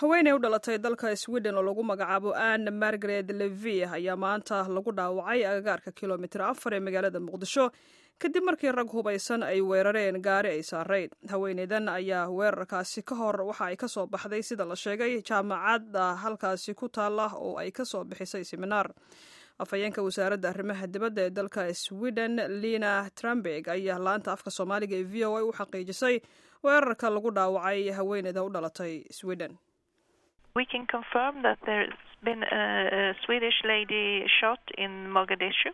haweeney u dhalatay dalka Sweden oo lagu magacaabo Anne Margaret Levy ayaa maanta lagu dhaawacay agagaarka kilomitir 4 ee magaalada Muqdisho kadib markii rag hubaysan ay weerareen gaari ay saarayd. haweeneydan ayaa weerarkaasi ka hor waxa ay ka soo baxday sida la sheegay jaamacadda halkaasi ku taala oo ay ka soo bixisay seminar. afhayeenka wasaaradda arrimaha dibadda ee dalka Sweden Lina Tramberg ayaa laanta afka Soomaaliga ee VOA u xaqiijisay weerarka lagu dhaawacay haweeneyda u dhalatay Sweden. We can confirm that there's been a Swedish lady shot in Mogadishu,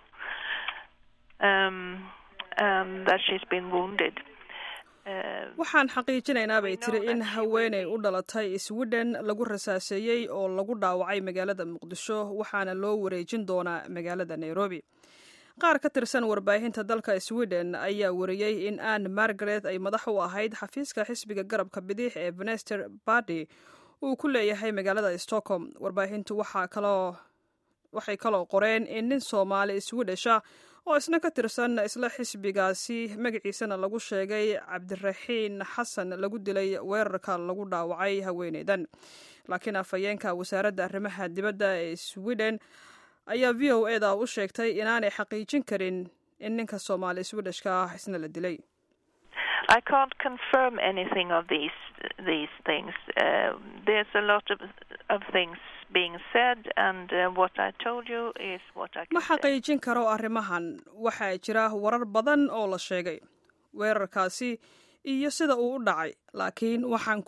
and that she's been wounded. waxaan xaqiijinaynaa bay tiri in haweeney u dhalatay Sweden lagu rasaaseeyay oo lagu dhaawacay magaalada Muqdisho waxaana loo wareejin doonaa magaalada Nairobi. qaar ka tirsan warbaahinta dalka Sweden ayaa wariyay in Anne Margaret ay madax u ahayd xafiiska xisbiga garabka bidix ee Vänster Party uu ku leeyahay magaalada Stockholm. warbaahintu waxay kaloo qoreen in nin Soomaali Swedish oo isna ka tirsan isla xisbigaasi magaciisana lagu sheegay Cabdiraxiin Xasan lagu dilay weerarka lagu dhaawacay haweeneydan. laakiin afhayeenka wasaaradda arrimaha dibadda ee Sweden ayaa VOA u sheegtay inaanay xaqiijin karin in ninka Soomaali Swedishka isna la dilay. I can't confirm anything of these things. There's a lot of things being said, and what I told you is what I can ma xaqiijin karo arrimahan. waxaa jira warar badan oo la sheegay weerarkaasi iyo sida uu u dhacay, laakiin waxaan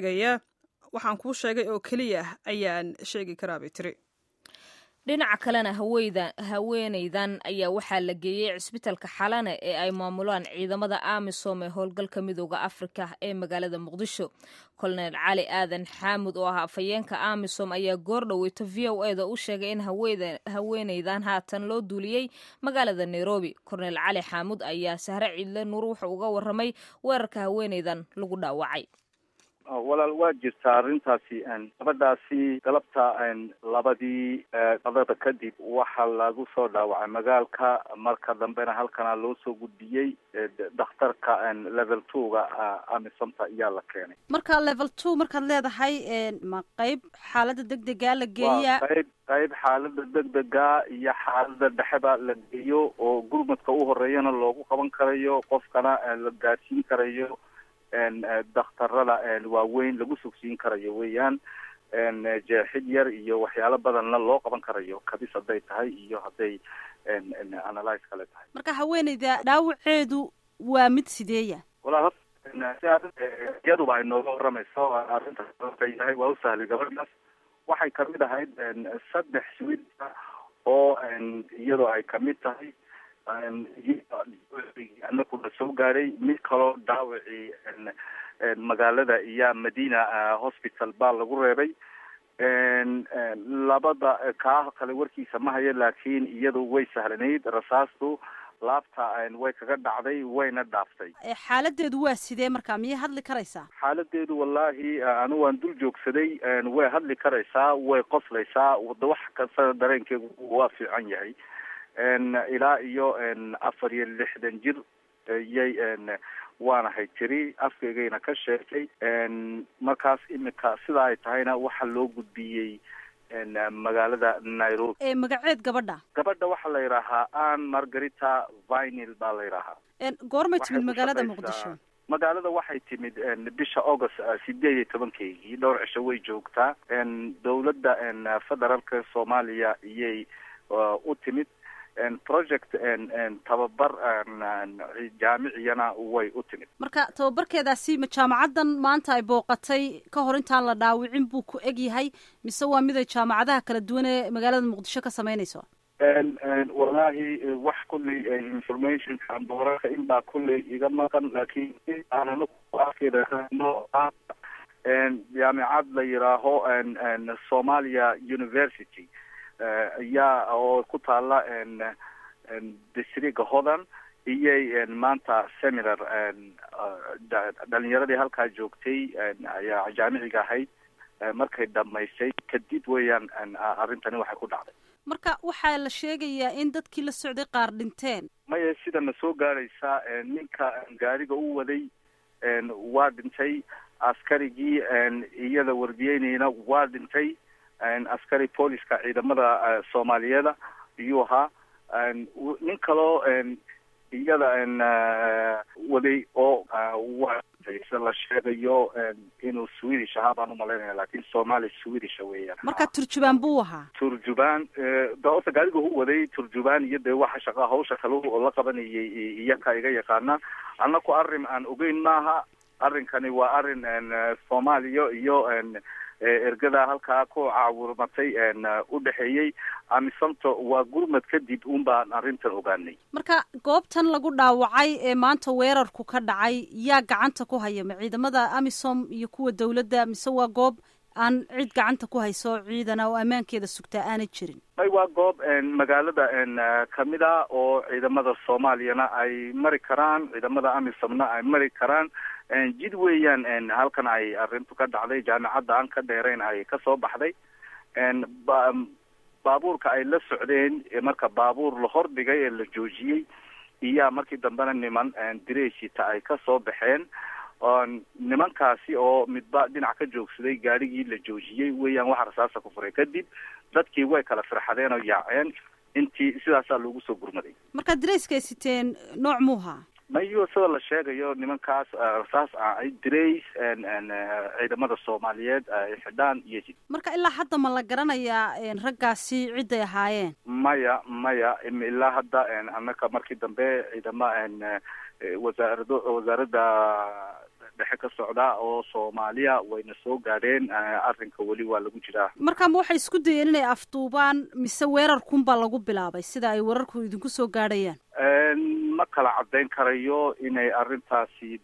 kuu sheegay oo keliya ayaan sheegi karaa bay tiri. dhinaca kalena haweeneydan ayaa waxaa la geeyey cisbitaalka Xalane ee ay maamulaan ciidamada AMISOM ee howlgalka midowga Afrika ee magaalada Muqdisho. Colonel Cali Aadan Xaamud oo ah afhayeenka AMISOM ayaa goor dhaweyta VOA u sheegay in haweeneydan haatan loo duuliyey magaalada Nairobi. Colonel Cali Xaamud ayaa Sahre Ciidle Nuur wuxuu uga warramay weerarka haweeneydan lagu dhaawacay. walaal waa jirtaa arrintaasi gabadhaasi galabta labadii qadada kadib waxaa lagu soo dhaawacay magaalka, marka dambena halkana loo soo gudbiyey dhakhtarka level 2ga AMISOMta ayaa la keenay. marka level 2 markaad leedahay ma qayb xaalada degdega la geeyaa? qayb xaalada degdega iyo xaalada dhexeba la geeyo oo gurmadka u horeeyana loogu qaban karayo, qofkana la gaarsiin karayo dhakhtarada waaweyn lagu sugsiin karayo weeyaan. jeexid yar iyo waxyaalo badanna loo qaban karayo kabis hadday tahay iyo hadday analyze kale tahay. marka haweeneyda dhaawaceedu waa mid sideeya? walaal iyaduba ay nooga waramayso arrintaas yahay waa u sahlay. gabadhaas waxay kamid ahayd 3 Swedish oo iyadoo ay kamid tahay anakuna soo gaaray mid kaloo dhaawacii magaalada iyo Medina hospital baa lagu reebay. labada kaa kale warkiisa ma hayo, laakiin iyadu way sahlanayd. rasaastu laabta way kaga dhacday wayna dhaaftay. xaaladeedu waa sidee markaa? miyay hadli karaysaa? xaaladeedu wallaahi anu waan dul joogsaday. way hadli karaysaa, way qoslaysaa, wax kasta dareenkeedu waa fiican yahay. ilaa iyo 64 jir yay waanahay tiri, afkaygayna ka sheegtay. markaas imika sida ay tahayna waxaa loo gudbiyey magaalada Nairobi. magaceed gabadha waxaa la yidhaahaa Anne Margarita Vinyl baa la yidhaahaa. goormay timid magaalada Muqdisho? magaalada waxay timid bisha August 18 dhowr cisho way joogtaa. dowladda federaalka Soomaaliya iyay u timid. project tababar jaamiciyana way u timid. marka tababarkeedaasi ma jaamacadan maanta ay booqatay ka hor intaan la dhaawicin buu ku eg yahay mise waa mid ay jaamacadaha kala duwan ee magaalada Muqdisho ka samaynayso? wallaahi wax kulley information aan dooraka in baa kulley iga maqan, laakiin aanan afkeeda jaamicad la yiraaho Somalia University ayaa oo ku taala district Hodan iyay maanta seminar dhalinyaradii halkaa joogtay ayaa jaamiciga ahayd markay dhamaysay kadib weeyaan arrintani waxay ku dhacday. marka waxaa la sheegayaa in dadkii la socday qaar dhinteen. maya sidana soo gaaraysa ninka gaariga u waday waa dhintay, askarigii iyada wardiyeynayna waa dhintay. Askari booliska ciidamada Soomaaliyeed iyuu ahaa. Nin kaloo iyada waday oo la sheegayo inuu Swedish ahaa baan u malaynaya, laakiin Soomaali Swedish weeyaan. marka turjubaan buu ahaa. Turjubaan doorta gaariga uu waday turjubaan iyo waxa shaqo hawsha kale oo la qabanayay iyaga iga yaqaana. Annaku arrin aan ogeyn maaha. Arrinkani waa arrin Soomaaliya iyo ergada halkaa ku caawurmatay u dhaxeeyay amisanto waa gurmad kadib baan arrintan ogaanay. marka goobtan lagu dhaawacay ee maanta weerarku ka dhacay yaa gacanta ku haya ma ciidamada amisom iyo kuwa dawladda mise waa goob aan cid gacanta ku hayso ciidana oo ammaankeeda sugtaa aanay jirin? waa goob magaalada kamid ah oo ciidamada Soomaaliyana ay mari karaan, ciidamada amisomna ay mari karaan. jid weeyaan halkan ay arrintu ka dhacday. jaamacadda aan ka dheerayn ay ka soo baxday. baabuurka ay la socdeen marka baabuur la hordhigay ee la joojiyey iyo markii dambena niman direeshita ay ka soo baxeen. nimankaasi oo midba dhinac ka joogsaday gaarigii la joojiyey weeyaan waxa rasaasa ku furay. kadib dadkii way kala firxadeen oo yaaceen. intii sidaasaa loogu soo gurmaday. marka direyska ay siteen nooc muuha mayo sida la sheegayo nimankaas rasaas ay direys ciidamada Soomaaliyeed ay xidhaan iyo marka ilaa hadda ma la garanayaa raggaasi ciday ahaayeen? maya ilaa hadda annaka markii dambe ciidamada wasaaradda dhexe ka socda oo Soomaaliya wayna soo gaadheen. arrinka weli waa lagu jiraa. marka ma waxay isku dayeen inay afduubaan mise weerarkunbaa lagu bilaabay sida ay wararku idinku soo gaadhayaan? ma kala caddayn karayo inay arrintaasi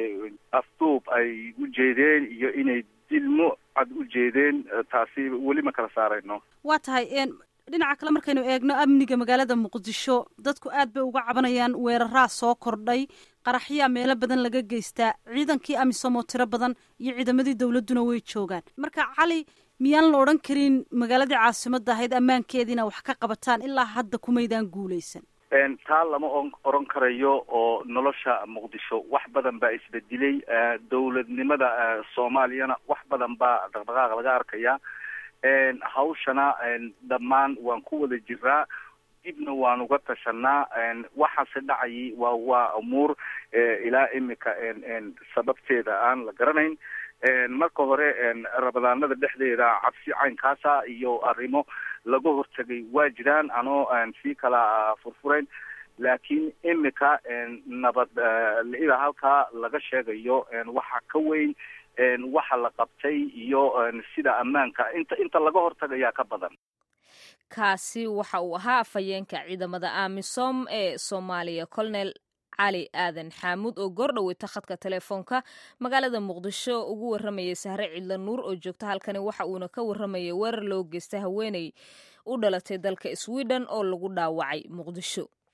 afduub ay u jeedeen iyo inay dilmo cad u jeedeen. taasi weli ma kala saarayno. waa tahay dhinaca kale markaynu eegno amniga magaalada Muqdisho dadku aad bay uga cabanayaan weeraraa soo kordhay, qaraxyaa meelo badan laga geystaa, ciidankii amisom oo tiro badan iyo ciidamadii dawladduna way joogaan. marka Cali miyaan la odhan karin magaaladii caasimadda ahayd ammaankeediina wax ka qabataan ilaa hadda kumaydaan guulaysan? taa lama oran karayo oo nolosha Muqdisho wax badan baa isbedelay. dawladnimada Soomaaliyana wax badan baa dhaqdhaqaaq laga arkaya. hawshana dhammaan waan ku wada jiraa. dibna waan uga tashanaa. waxaase dhacayay waa umuur ilaa imika sababteeda aan la garanayn. marka hore rabadaanada dhexdeeda cabsi caynkaasa iyo arrimo laga hortagay waa jiraan anoo sii kala furfurayn. laakiin imika nabad la halkaa laga sheegayo waxa ka weyn waxa la qabtay iyo sida ammaanka inta laga hortagayaa ka badan. kaasi waxa uu ahaa afhayeenka ciidamada amisom ee Soomaaliya Colonel Cali Aadan Xamuud oo goordhaweyta khadka telefoonka magaalada Muqdisho ugu waramayay Sahre Cidla Nuur oo joogta halkani. waxa uuna ka waramayay weerar loo geystay haweeney u dhalatay dalka Sweden oo lagu dhaawacay Muqdisho.